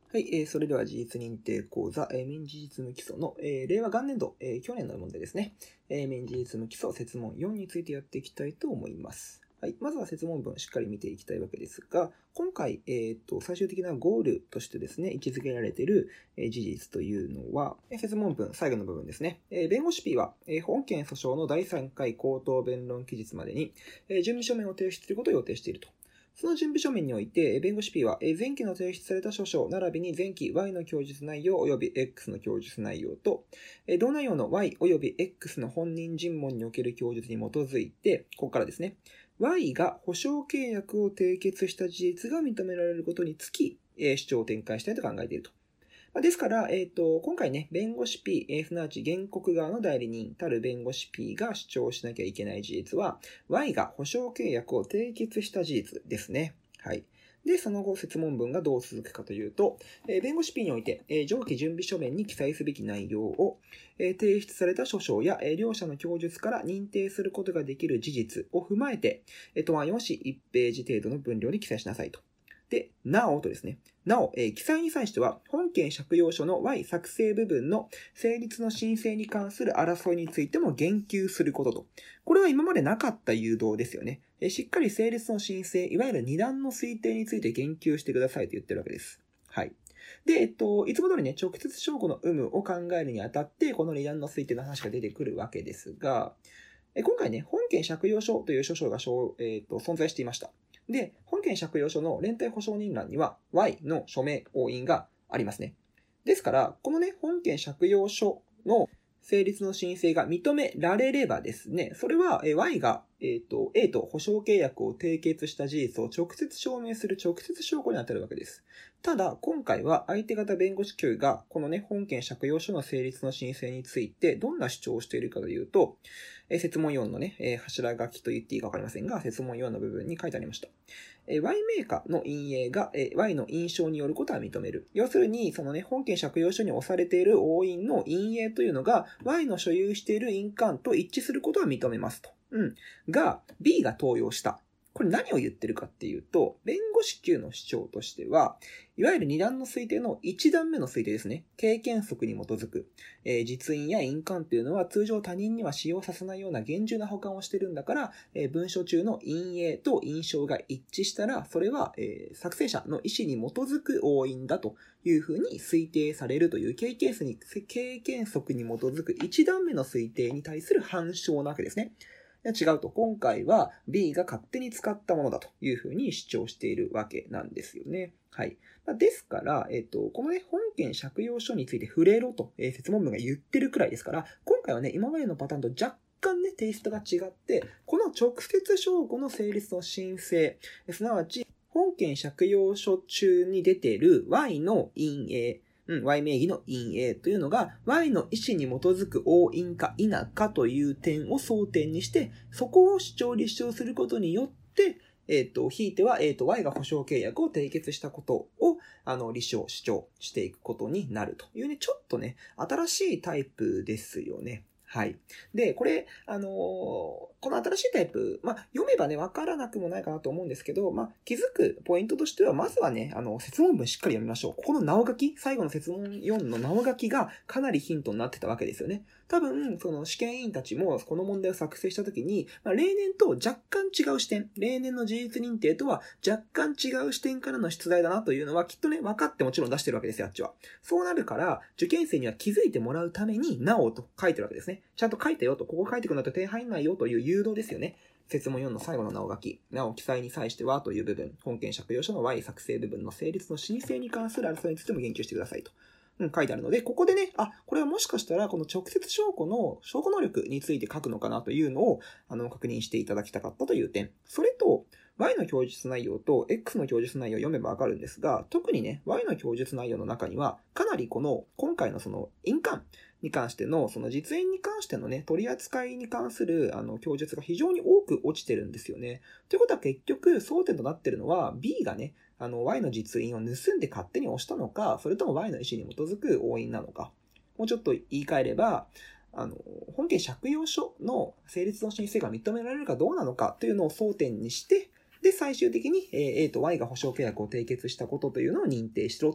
はい、それでは事実認定講座、民事実務基礎の、令和元年度、去年の問題ですね。民事実務基礎設問4についてやっていきたいと思います。はい、まずは設問文しっかり見ていきたいわけですが、今回、最終的なゴールとしてですね、位置づけられている、事実というのは、設問文最後の部分ですね。弁護士 P は、本件訴訟の第3回口頭弁論期日までに、準備書面を提出することを予定していると。その準備書面において、弁護士 P は、前期の提出された書書、並びに前期 Y の供述内容及び X の供述内容と、同内容の Y 及び X の本人尋問における供述に基づいて、ここからですね、Y が保証契約を締結した事実が認められることにつき、主張を展開したいと考えていると。ですから、今回ね、弁護士 P、すなわち原告側の代理人たる弁護士 P が主張しなきゃいけない事実は、Y が保証契約を締結した事実ですね。はい。で、その後、設問文がどう続くかというと、弁護士 P において、上記準備書面に記載すべき内容を、提出された書証や、両者の供述から認定することができる事実を踏まえて、答案用紙1ページ程度の分量に記載しなさいと。で、なおとですね。なお、記載に際しては、本件借用書の Y 作成部分の成立の申請に関する争いについても言及することと。これは今までなかった誘導ですよね。しっかり成立の申請、いわゆる二段の推定について言及してくださいと言ってるわけです。はい。で、いつも通りね、直接証拠の有無を考えるにあたって、この二段の推定の話が出てくるわけですが、今回ね、本件借用書という書書が存在していました。で、本件借用書の連帯保証人欄には Y の署名押印がありますね。ですから、このね、本件借用書の成立の申請が認められればですね、それは Y がA と保証契約を締結した事実を直接証明する直接証拠に当たるわけです。ただ、今回は相手方弁護士級がこのね、本件借用書の成立の申請についてどんな主張をしているかというと、設問4のね、柱書きと言っていいかわかりませんが、設問4の部分に書いてありました。Y メーカーの印影が Y の印象によることは認める。要するに、そのね、本件借用書に押されている押印の印影というのが Y の所有している印鑑と一致することは認めますと。が、B が盗用した。これ何を言ってるかっていうと、弁護士級の主張としては、いわゆる二段の推定の一段目の推定ですね。経験則に基づく。実印や印鑑というのは通常他人には使用させないような厳重な保管をしてるんだから、文書中の印影と印象が一致したら、それは、作成者の意思に基づく押印だというふうに推定されるという経験則に基づく一段目の推定に対する反証なわけですね。違うと。今回は B が勝手に使ったものだというふうに主張しているわけなんですよね。はい。ですから、このね、本件借用書について触れろと、設問文が言ってるくらいですから、今回はね、今までのパターンと若干ね、テイストが違って、この直接証拠の成立の申請、すなわち、本件借用書中に出ている Y の印影、Y 名義の印影というのが Y の意思に基づく押印か否かという点を争点にして、そこを立証することによって、ひいては、Y が保証契約を締結したことを、主張していくことになるというね、ちょっとね、新しいタイプですよね。はい。で、これ、この新しいタイプ、読めばね、わからなくもないかなと思うんですけど、気づくポイントとしては、まずはね、設問文しっかり読みましょう。ここのなお書き、最後の設問4のなお書きがかなりヒントになってたわけですよね。多分、その試験委員たちもこの問題を作成したときに、例年と若干違う視点、例年の事実認定とは若干違う視点からの出題だなというのはきっとね、分かってもちろん出してるわけですよ、あっちは。そうなるから、受験生には気づいてもらうために、なおと書いてるわけですね。ちゃんと書いてよと、ここ書いてくんだと点入んないよという誘導ですよね。設問4の最後のなお書き。なお記載に際してはという部分、本件借用書の Y 作成部分の成立の申請に関する争いについても言及してくださいと。書いてあるので、ここでね、これはもしかしたらこの直接証拠の証拠能力について書くのかなというのを、確認していただきたかったという点。それと、Y の供述内容と X の供述内容を読めばわかるんですが、特にね、Y の供述内容の中には、かなり今回のその印鑑に関しての、その実印に関してのね、取り扱いに関する、供述が非常に多く落ちてるんですよね。ということは結局、争点となっているのは、B がね、Y の実印を盗んで勝手に押したのか、それとも Y の意思に基づく押印なのか。もうちょっと言い換えれば、本件借用書の成立の申請が認められるかどうなのかというのを争点にして、で、最終的に A と Y が保証契約を締結したことというのを認定しろと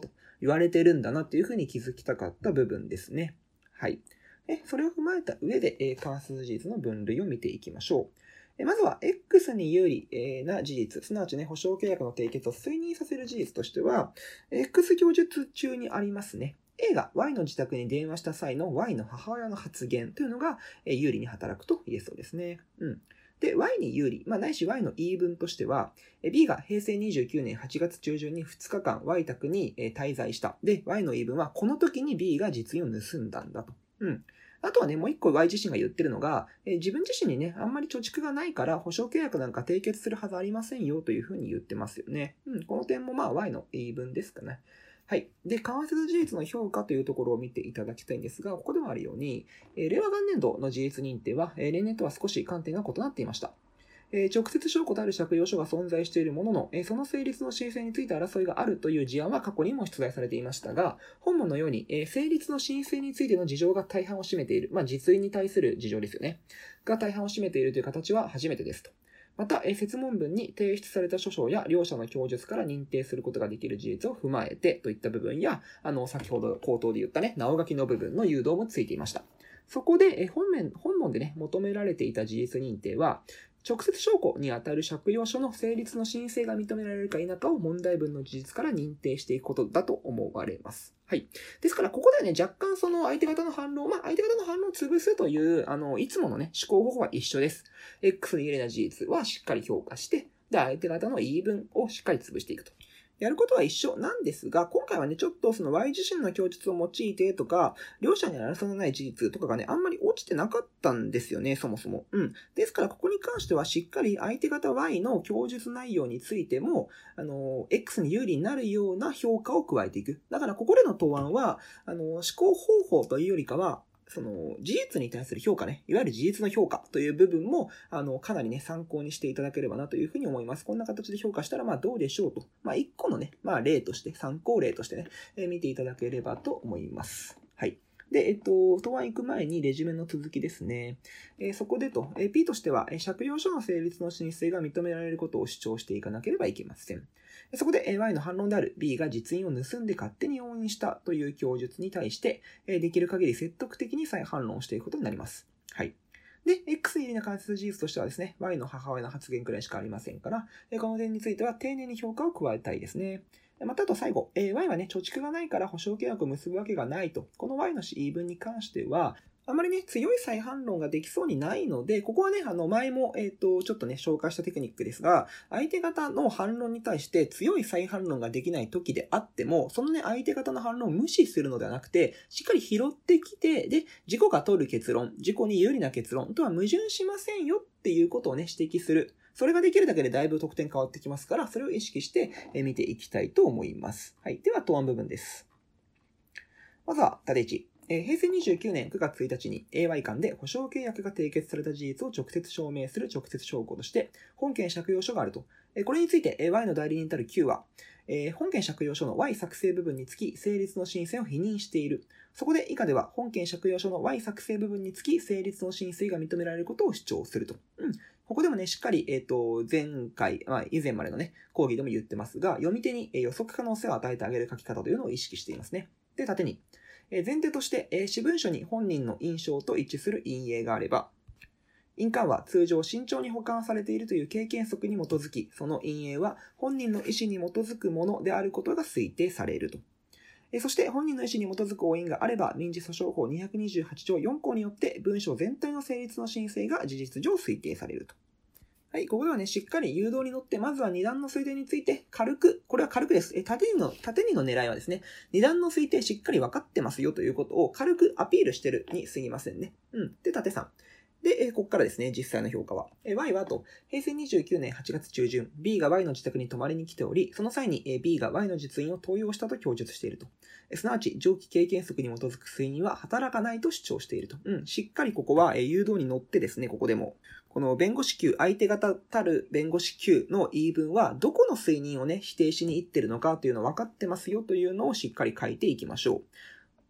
言われてるんだなっていうふうに気づきたかった部分ですね。はい。それを踏まえた上で、関数事実の分類を見ていきましょう。まずは X に有利な事実、すなわちね、保証契約の締結を推認させる事実としては、X 供述中にありますね。A が Y の自宅に電話した際の Y の母親の発言というのが有利に働くと言えそうですね。で、Y に有利、ないし Y の言い分としては、B が平成29年8月中旬に2日間 Y 宅に滞在した。で、Y の言い分は、この時に B が実印を盗んだんだと。あとはね、もう一個 Y 自身が言ってるのが、自分自身にね、あんまり貯蓄がないから保証契約なんか締結するはずありませんよというふうに言ってますよね。この点もY の言い分ですかね。はい。で、間接事実の評価というところを見ていただきたいんですが、ここでもあるように、令和元年度の事実認定は、例年とは少し観点が異なっていました。直接証拠である借用書が存在しているものの、その成立の申請について争いがあるという事案は過去にも出題されていましたが、本文のように、成立の申請についての事情が大半を占めている、実印に対する事情ですよね。が大半を占めているという形は初めてですと。また、設問文に提出された書証や両者の供述から認定することができる事実を踏まえてといった部分や、先ほど口頭で言ったね、直書きの部分の誘導もついていました。そこで、本文でね、求められていた事実認定は、直接証拠にあたる借用書の成立の申請が認められるか否かを問題文の事実から認定していくことだと思われます。はい。ですから、ここではね、若干その相手方の反論、相手方の反論を潰すという、いつものね、思考方法は一緒です。X に有利な事実はしっかり評価して、で、相手方の言い分をしっかり潰していくと。やることは一緒なんですが、今回はね、ちょっとその Y 自身の供述を用いてとか、両者に争いのない事実とかがね、あんまり落ちてなかったんですよね、そもそも。ですから、ここに関してはしっかり相手方 Y の供述内容についても、X に有利になるような評価を加えていく。だから、ここでの答案は、思考方法というよりかは、その事実に対する評価ね、いわゆる事実の評価という部分も、かなりね、参考にしていただければなというふうに思います。こんな形で評価したら、どうでしょうと。一個のね、例として、参考例としてね、見ていただければと思います。はい。で、答案行く前にレジュメの続きですね。そこでP としては、借用書の成立の申請が認められることを主張していかなければいけません。そこで Y の反論である B が実印を盗んで勝手に押印したという供述に対して、できる限り説得的に再反論していくことになります。はい。で、X に有利な間接事実としてはですね、Y の母親の発言くらいしかありませんから、この点については丁寧に評価を加えたいですね。またあと最後、Y はね、貯蓄がないから保証契約を結ぶわけがないと。この Y の言い分に関しては、あまりね、強い再反論ができそうにないので、ここはね、前も、ちょっとね、紹介したテクニックですが、相手方の反論に対して強い再反論ができない時であっても、そのね、相手方の反論を無視するのではなくて、しっかり拾ってきて、で、自己が取る結論、自己に有利な結論とは矛盾しませんよっていうことをね、指摘する。それができるだけでだいぶ得点変わってきますから、それを意識して見ていきたいと思います。はい。では、答案部分です。まずは、縦1。平成29年9月1日に AY 間で保証契約が締結された事実を直接証明する直接証拠として、本件借用書があると。これについて Y の代理人たる Q は、本件借用書の Y 作成部分につき成立の申請を否認している。そこで以下では本件借用書の Y 作成部分につき成立の申請が認められることを主張すると。ここでもね、しっかり、前回、以前までのね、講義でも言ってますが、読み手に予測可能性を与えてあげる書き方というのを意識していますね。で、縦に。前提として、私文書に本人の印象と一致する印影があれば、印鑑は通常慎重に保管されているという経験則に基づき、その印影は本人の意思に基づくものであることが推定されると。そして本人の意思に基づく押印があれば、民事訴訟法228条4項によって文書全体の成立の申請が事実上推定されると。はい、ここではね、しっかり誘導に乗って、まずは二段の推定について軽く、これは軽くです。縦にの狙いはですね、二段の推定しっかり分かってますよということを軽くアピールしてるに過ぎませんね。で、縦3。で、ここからですね、実際の評価は。Y は平成29年8月中旬、B が Y の自宅に泊まりに来ており、その際に B が Y の実印を盗用したと供述していると。すなわち、上記経験則に基づく推認は働かないと主張していると。しっかりここは誘導に乗ってですね、ここでも。この弁護士 Q、相手方たる弁護士 Q の言い分は、どこの推認をね、否定しに行ってるのかというのを分かってますよというのをしっかり書いていきましょう。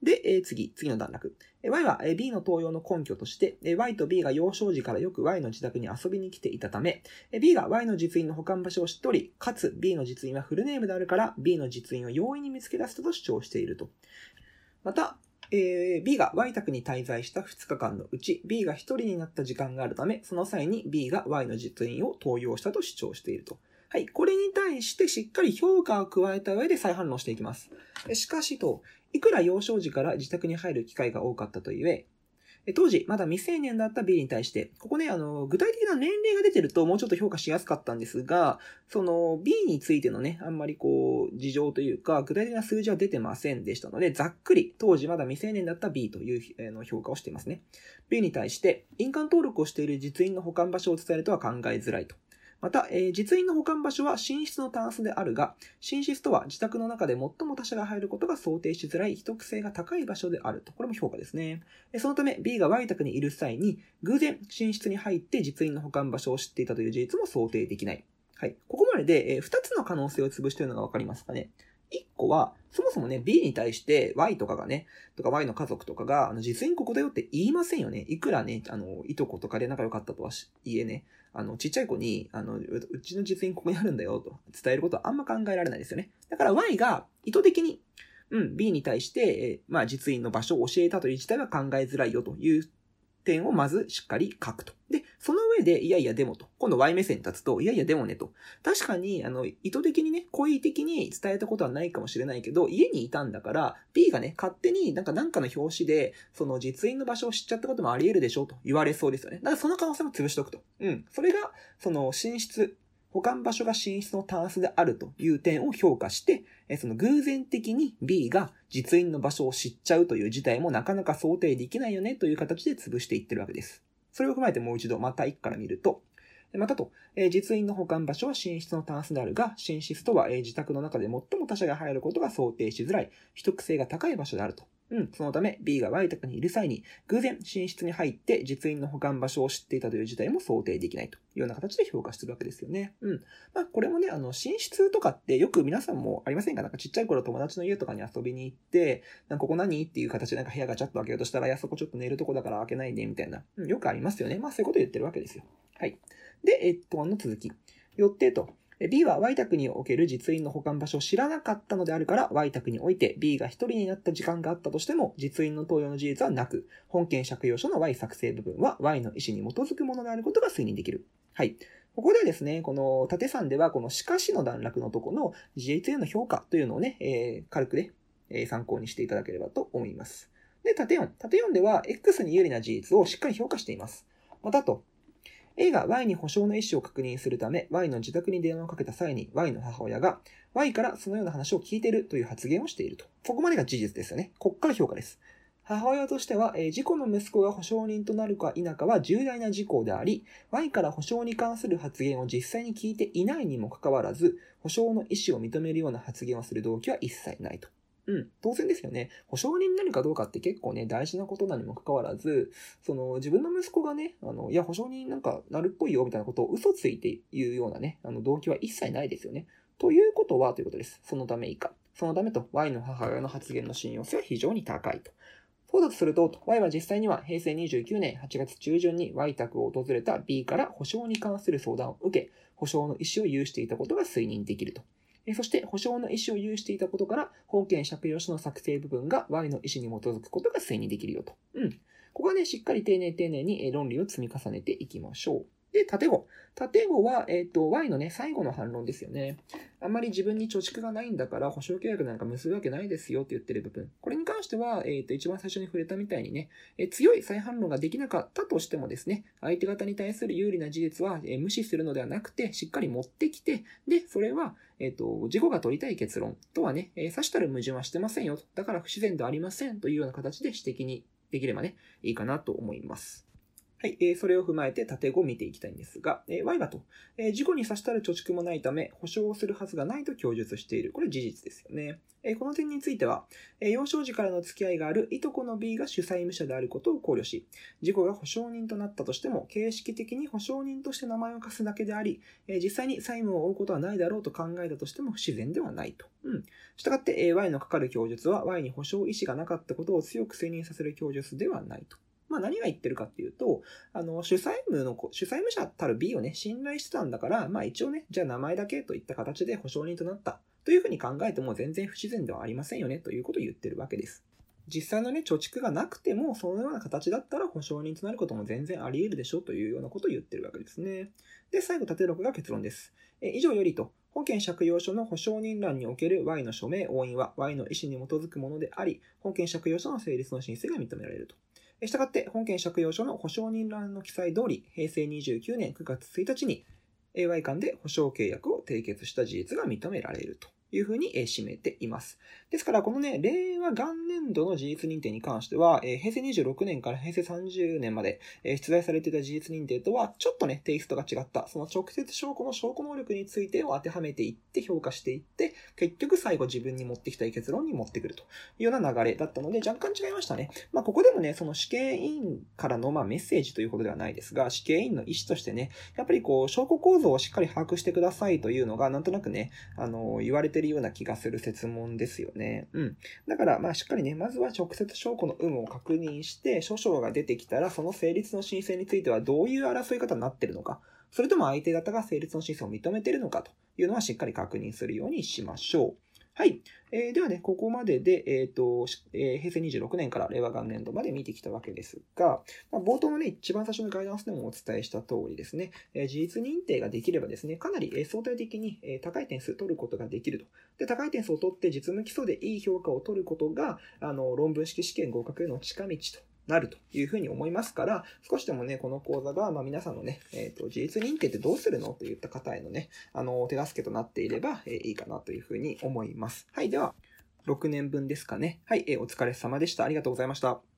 で、次の段落。Y は B の登用の根拠として、Y と B が幼少時からよく Y の自宅に遊びに来ていたため、B が Y の実印の保管場所を知っており、かつ B の実印はフルネームであるから、B の実印を容易に見つけ出せたと主張していると。また、B が Y 宅に滞在した2日間のうち、B が1人になった時間があるため、その際に B が Y の実印を登用したと主張していると。はい。これに対してしっかり評価を加えた上で再反論していきます。しかしいくら幼少時から自宅に入る機会が多かったといえ、当時まだ未成年だった B に対して、ここね、具体的な年齢が出てるともうちょっと評価しやすかったんですが、その B についてのね、あんまり事情というか、具体的な数字は出てませんでしたので、ざっくり当時まだ未成年だった B という評価をしていますね。B に対して、印鑑登録をしている実印の保管場所を伝えるとは考えづらいと。また、実印の保管場所は寝室のタンスであるが、寝室とは自宅の中で最も他者が入ることが想定しづらい秘匿性が高い場所であると。これも評価ですね。そのため B が Y 宅にいる際に偶然寝室に入って実印の保管場所を知っていたという事実も想定できない。はい。ここまでで2つの可能性を潰しているのがわかりますかね。1個は、そもそもね、B に対して Y とかがね、Y の家族とかが、実印ここだよって言いませんよね。いくらね、いとことかで仲良かったとはいえね、ちっちゃい子に、うちの実印ここにあるんだよと伝えることはあんま考えられないですよね。だから Y が意図的に、B に対して、実印の場所を教えたという自体は考えづらいよという点をまずしっかり書くと。で、その上で、いやいやでもと。今度 Y 目線に立つと、いやいやでもねと。確かに、意図的にね、故意的に伝えたことはないかもしれないけど、家にいたんだから、B がね、勝手になんかの表紙で、その実印の場所を知っちゃったこともあり得るでしょと言われそうですよね。だからその可能性も潰しとくと。それが、その寝室、保管場所が寝室のタンスであるという点を評価して、その偶然的に B が実印の場所を知っちゃうという事態もなかなか想定できないよねという形で潰していってるわけです。それを踏まえてもう一度また1から見ると、またと、実印の保管場所は寝室のタンスであるが、寝室とは自宅の中で最も他者が入ることが想定しづらい、秘匿性が高い場所であると。そのため B が Y 宅にいる際に偶然寝室に入って実印の保管場所を知っていたという事態も想定できないというような形で評価してるわけですよね。これもね、寝室とかってよく皆さんもありませんか？なんかちっちゃい頃友達の家とかに遊びに行って、ここ何っていう形でなんか部屋がちょっと開けようとしたら、いやそこちょっと寝るとこだから開けないでみたいな。よくありますよね。そういうこと言ってるわけですよ。はい。で、続き。よってと。B は Y 宅における実印の保管場所を知らなかったのであるから、Y 宅において B が一人になった時間があったとしても、実印の登用の事実はなく、本件借用書の Y 作成部分は Y の意思に基づくものであることが推認できる。はい。ここでですね、この縦3では、このしかしの段落のとこの事実への評価というのをね、軽くね、参考にしていただければと思います。で、縦4では、X に有利な事実をしっかり評価しています。またと、A が Y に保証の意思を確認するため Y の自宅に電話をかけた際に Y の母親が Y からそのような話を聞いているという発言をしていると。ここまでが事実ですよね。ここから評価です。母親としては、事故の息子が保証人となるか否かは重大な事項であり、Y から保証に関する発言を実際に聞いていないにもかかわらず、保証の意思を認めるような発言をする動機は一切ないと。当然ですよね。保証人になるかどうかって結構ね、大事なことなにもかかわらず、自分の息子がね、いや、保証人なんかなるっぽいよみたいなことを嘘ついて言うようなね、動機は一切ないですよね。ということはということです。そのため以下。そのためと Y の母親の発言の信用性は非常に高いと。そうだとすると、Y は実際には平成29年8月中旬に Y 宅を訪れた B から保証に関する相談を受け、保証の意思を有していたことが推認できると。そして、保証の意思を有していたことから、本件借用書の作成部分が Y の意思に基づくことが推認できるよと。ここはね、しっかり丁寧に論理を積み重ねていきましょう。で、縦語。縦語は、Y のね、最後の反論ですよね。あんまり自分に貯蓄がないんだから、保証契約なんか結ぶわけないですよって言ってる部分。これに関しては、一番最初に触れたみたいにね、強い再反論ができなかったとしてもですね、相手方に対する有利な事実は、無視するのではなくて、しっかり持ってきて、で、それは、自己が取りたい結論とはね、さしたる矛盾はしてませんよ。だから不自然ではありませんというような形で指摘にできればね、いいかなと思います。 はい、それを踏まえて縦5を見ていきたいんですが、Y がと、事故に差したる貯蓄もないため、保証をするはずがないと供述している。これ事実ですよね。この点については、幼少時からの付き合いがあるいとこの B が主債務者であることを考慮し、事故が保証人となったとしても、形式的に保証人として名前を貸すだけであり、実際に債務を負うことはないだろうと考えたとしても不自然ではないと。したがって、Y のかかる供述は Y に保証意思がなかったことを強く推認させる供述ではないと。何が言ってるかっていうと、主債務者たる B をね、信頼してたんだから、一応ね、じゃあ名前だけといった形で保証人となったというふうに考えても全然不自然ではありませんよねということを言ってるわけです。実際のね、貯蓄がなくても、そのような形だったら保証人となることも全然あり得るでしょというようなことを言ってるわけですね。で、最後、縦6が結論です。以上よりと、本件借用書の保証人欄における Y の署名、押印は Y の意思に基づくものであり、本件借用書の成立の申請が認められると。したがって、本件借用書の保証人欄の記載通り、平成29年9月1日に Y 間で保証契約を締結した事実が認められるというふうに締めています。ですから、このね、令和元年度の事実認定に関しては、平成26年から平成30年まで出題されていた事実認定とは、ちょっとね、テイストが違った、その直接証拠の証拠能力についてを当てはめていって、評価していって、結局最後自分に持ってきたい結論に持ってくるというような流れだったので、若干違いましたね。ここでもね、その死刑委員からのメッセージということではないですが、死刑委員の意思としてね、やっぱり証拠構造をしっかり把握してくださいというのが、なんとなくね、言われているような気がする設問ですよね。だから、しっかりね、まずは直接証拠の有無を確認して、訴訟が出てきたら、その成立の申請についてはどういう争い方になっているのか、それとも相手方が成立の申請を認めているのかというのはしっかり確認するようにしましょう。はい。ではね、ここまでで、平成26年から令和元年度まで見てきたわけですが、冒頭のね、一番最初のガイダンスでもお伝えした通りですね、事実認定ができればですね、かなり相対的に高い点数取ることができると。で、高い点数を取って実務基礎でいい評価を取ることが、論文式試験合格への近道となるというふうに思いますから、少しでもね、この講座が、皆さんのね、事実認定ってどうするのといった方へのね、手助けとなっていれば、いいかなというふうに思います。はい、では、6年分ですかね。はい、お疲れ様でした。ありがとうございました。